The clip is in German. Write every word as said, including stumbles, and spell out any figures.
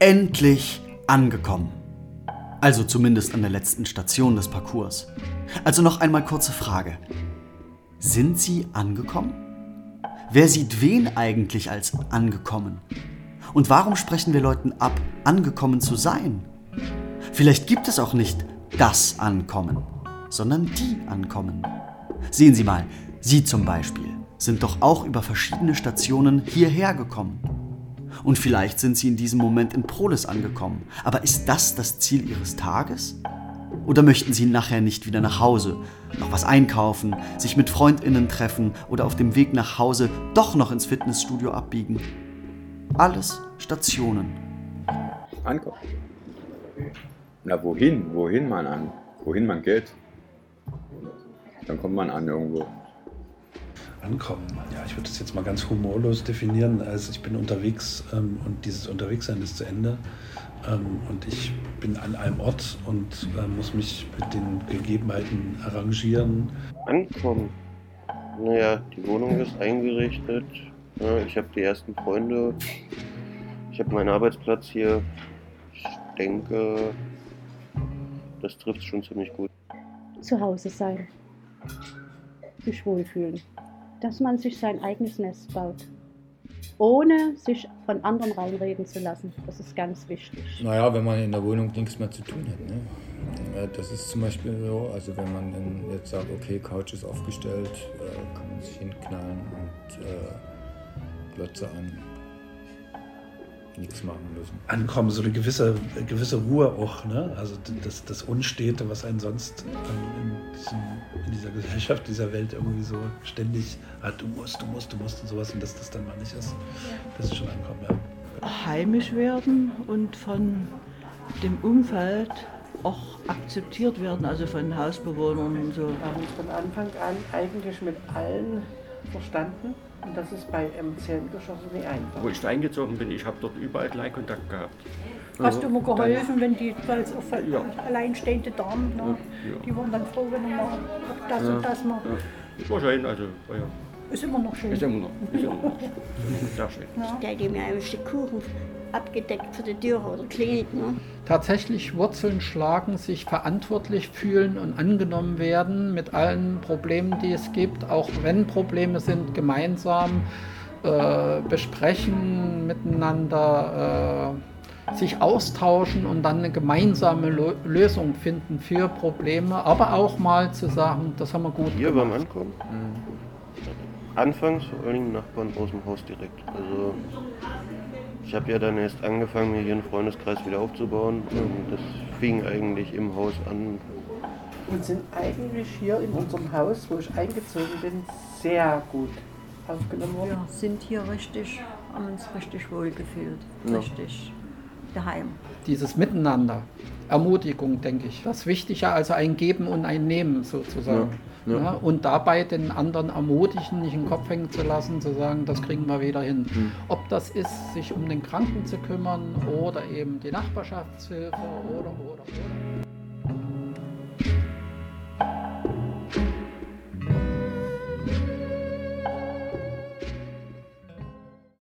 endlich angekommen. Also zumindest an der letzten Station des Parcours. Also noch einmal kurze Frage. Sind Sie angekommen? Wer sieht wen eigentlich als angekommen? Und warum sprechen wir Leuten ab, angekommen zu sein? Vielleicht gibt es auch nicht das Ankommen, sondern die Ankommen. Sehen Sie mal, Sie zum Beispiel sind doch auch über verschiedene Stationen hierher gekommen. Und vielleicht sind Sie in diesem Moment in Prohlis angekommen. Aber ist das das Ziel Ihres Tages? Oder möchten Sie nachher nicht wieder nach Hause, noch was einkaufen, sich mit FreundInnen treffen oder auf dem Weg nach Hause doch noch ins Fitnessstudio abbiegen? Alles Stationen. Ankommen. Na, wohin? Wohin man an? Wohin man geht? Dann kommt man an irgendwo. Ankommen. Ja, ich würde das jetzt mal ganz humorlos definieren, als ich bin unterwegs ähm, und dieses Unterwegssein ist zu Ende ähm, und ich bin an einem Ort und äh, muss mich mit den Gegebenheiten arrangieren. Ankommen. Naja, die Wohnung ist eingerichtet, ja, ich habe die ersten Freunde, ich habe meinen Arbeitsplatz hier. Ich denke, das trifft schon ziemlich gut. Zu Hause sein, sich wohlfühlen. Dass man sich sein eigenes Nest baut, ohne sich von anderen reinreden zu lassen. Das ist ganz wichtig. Naja, wenn man in der Wohnung nichts mehr zu tun hat. Ne? Ja, das ist zum Beispiel so, also wenn man dann jetzt sagt, okay, Couch ist aufgestellt, äh, kann man sich hinknallen und äh, Glotze an. Nichts machen müssen. Ankommen, so eine gewisse, gewisse Ruhe auch, ne? Also das, das Unstete, was einen sonst ähm, in, diesem, in dieser Gesellschaft, dieser Welt irgendwie so ständig hat, du musst, du musst, du musst und sowas und dass das dann mal nicht ist. Das ist schon Ankommen, ja. Heimisch werden und von dem Umfeld auch akzeptiert werden, also von Hausbewohnern und so. Wir haben uns von Anfang an eigentlich mit allen verstanden. Und das ist bei M zehnten Geschoss nicht einfach. Wo ich eingezogen bin, ich habe dort überall gleich Kontakt gehabt. Hast du immer geholfen, dann, wenn die weil es auch ja. alleinstehende Damen, ne? Ja. Die waren dann froh, wenn du mal das ja. und das mal. Ja. Das war schön, also ja. Ist immer noch schön. Ist immer noch, ist immer noch. Sehr schön. Ja. Der hat mir ein Stück Kuchen abgedeckt für die Tür oder Klinik. Ne? Tatsächlich Wurzeln schlagen, sich verantwortlich fühlen und angenommen werden mit allen Problemen, die es gibt, auch wenn Probleme sind, gemeinsam äh, besprechen, miteinander äh, sich austauschen und dann eine gemeinsame Lo- Lösung finden für Probleme, aber auch mal zu sagen, das haben wir gut Hier gemacht. beim Ankommen? Mhm. Anfangs vor allen Dingen Nachbarn aus dem Haus direkt. Also ich habe ja dann erst angefangen, mir hier einen Freundeskreis wieder aufzubauen und das fing eigentlich im Haus an. Und sind eigentlich hier in unserem Haus, wo ich eingezogen bin, sehr gut aufgenommen worden. Wir sind hier richtig, haben uns richtig wohl gefühlt, Ja. richtig daheim. Dieses Miteinander, Ermutigung, denke ich, das Wichtige, also ein Geben und ein Nehmen sozusagen. Ja, ja. Ja, und dabei den anderen ermutigen, nicht den Kopf hängen zu lassen, zu sagen, das kriegen wir wieder hin. Mhm. Ob das ist, sich um den Kranken zu kümmern oder eben die Nachbarschaftshilfe oder, oder, oder.